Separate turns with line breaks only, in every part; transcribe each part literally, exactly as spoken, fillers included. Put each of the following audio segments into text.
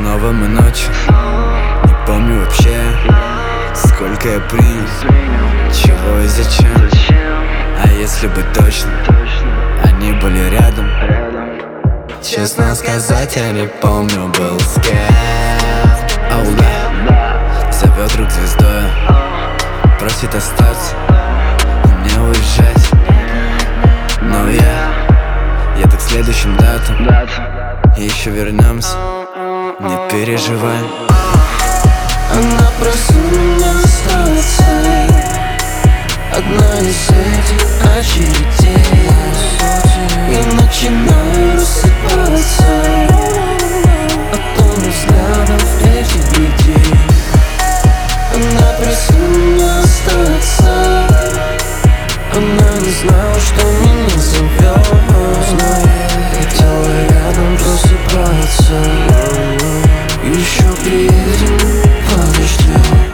снова мы ночью. Не помню вообще, сколько я принял, чего и зачем. А если бы точно, они были рядом. Честно сказать, я не помню, был с кем. Оу, да, зовет друг звездой, просит остаться и мне уезжать. Но я, я так следующим датам и еще вернемся, не переживай.
Она проснулась остаться одна из этих очередей. Я начинаю рассыпаться от тонны взглядов этих людей. Она проснулась остаться, она не знала, что меня зовет. Хотела рядом просыпаться, еще приедем, подождем.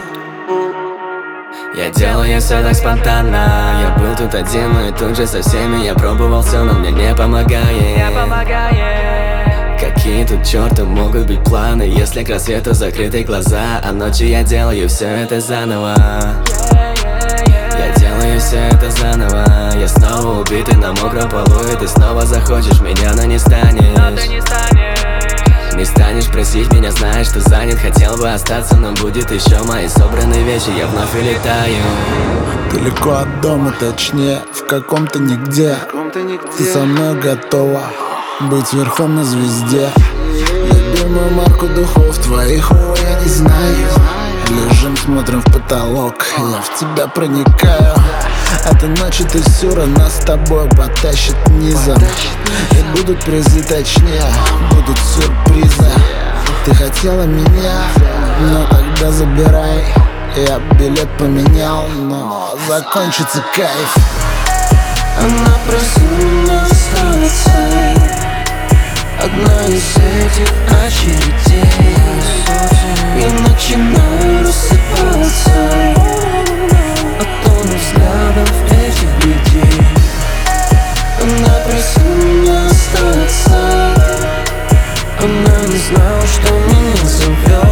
Я делаю все так спонтанно. Я был тут один, и тут же со всеми я пробовал все, но мне не помогает. Какие тут черту могут быть планы, если к рассвету закрыты глаза, а ночью я делаю все это заново. Я делаю все это заново. Я снова убитый на мокром полу, и ты снова захочешь меня, но не станешь. Не станешь просить меня, знаешь, что занят. Хотел бы остаться, но будет еще мои собранные вещи. Я вновь улетаю.
Далеко от дома, точнее, в каком-то нигде. Ты со мной готова быть верхом на звезде. Любимую марку духов твоих, увы, я не знаю. Лежим, смотрим в потолок, я в тебя проникаю. Эта ночь, эта сюра нас с тобой потащит низом. И будут призы, точнее, будут сюрпризы. Ты хотела меня, но тогда забирай. Я билет поменял, но закончится кайф.
Она проснулась остаться одна из этих очередей. Я начинаю рассыпаться от тонны взглядов этих людей. Она проснулась остаться, она не знала, что меня зовет.